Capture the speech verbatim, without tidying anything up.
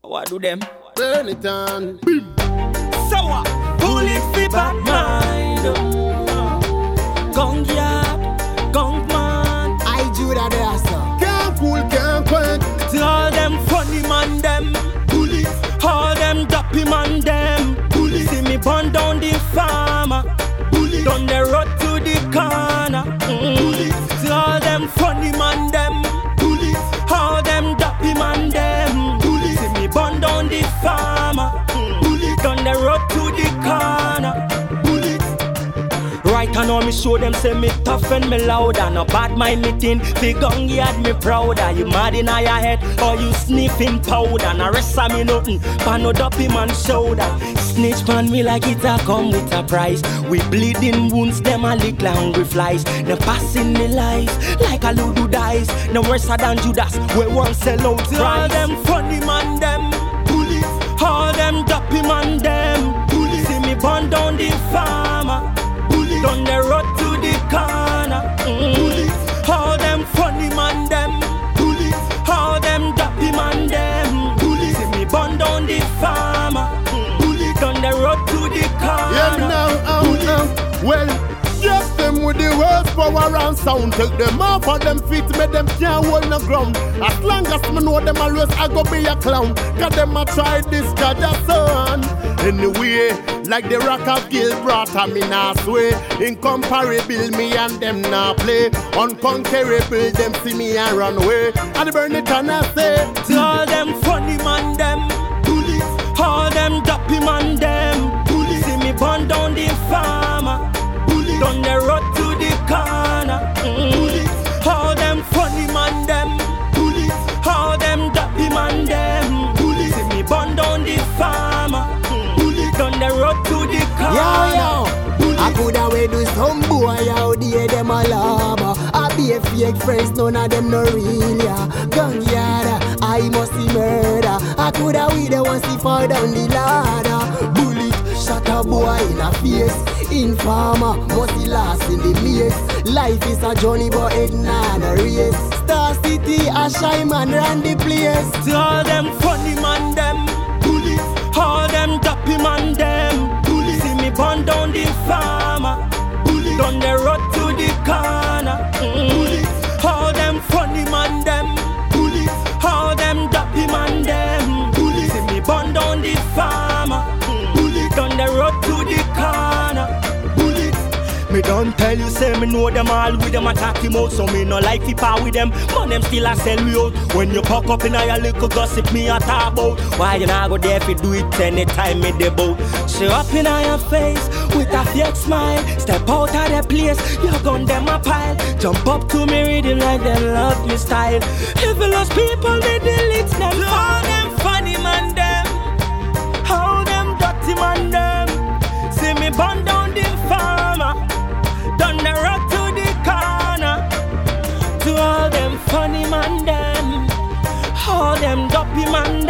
What do them? Burn it on. Sour. Bullet fi bad mind. Gong yard, gong man. I Judah there, sir. Can't fool, can't quench. To all them funny man them. Bullet. All them dappy man them. Bullet. See me burn down the farmer. Bullet. Down the road to the corner. Mm. Bullet. To all them funny man them. Bullet. All them dappy man them. Bullet. See me burn down the farmer. Mm. Down the road to the corner. Right, I know me show them say me tough and me loud. And no bad mind me thin. Fi gung yard me proud. Are you mad in your head or you sniffing powder? And the rest of me nothing. Pan no dopey man shoulder. Snitch pan me like it a come with a price. We bleeding wounds, them a lick hungry flies. Them passing the lies like a ludo dice. No worse than Judas, we won't sell out price. All them funny man them. Bullies. All them dopey man them. Bullies. See me burn down the farmer. Down the road to the corner. Mm. All them funny man them. Bullies. All them dappy man them. Bullies. See me burn down the farmer. Mm. Down the road to the corner. Yeah, now, um, um, well, just them with the worst power and sound. Take them off of them feet, make them can't hold the ground. As long as me know them always, I go be a clown. Cause them a try this, cause that's son. Anyway, like the rock of Gibraltar, me nah sway. Incomparable, me and them nah play. Unconquerable, them see me and run away. And burn it and I say, to all them funny man them. Bullies. All them dappy man them. Bullies. See me burn down the farmer. Bullies. Down the road to the corner. Mm. All them funny man them. Bullies. All them dappy man them. Bullies. See me burn down the farmer. Down the road to the corner. Yo, yo, I coulda wait do some boy out there, them a lava. I be a fake friends, none of them no real, yeah. Gung yard, I must see murder. I coulda wait the one see fall down the ladder. Bullet, shot a boy in a face. Informer, must see last in the maze. Life is a journey, but it not a race. Star City, a shy man ran the place. To all them funny man them. Bullies. All them dappy man them. Bullies. See me burn down the farmer. Bullies. Down the road to the corner. Mm. All them funny man them. Bullies. All them dappy man them. Bullies. See me burn down the farmer. Bullies. Down the road to the corner. Me don't tell you, say me know them all with them attack him out. So me no like fi par with them, but them still a sell me out. When you pop up in a your little gossip, me a talk about. Why you not go there fi do it anytime me dey bout? Show up in a your face with a fake smile. Step out of the place, you gun them a pile. Jump up to me rhythm like they love me style. Evil people they delete them. All them funny man them, all them dirty man them. See me burn down the farmer. Down the road to the corner. To all them funny man them. All them dopey man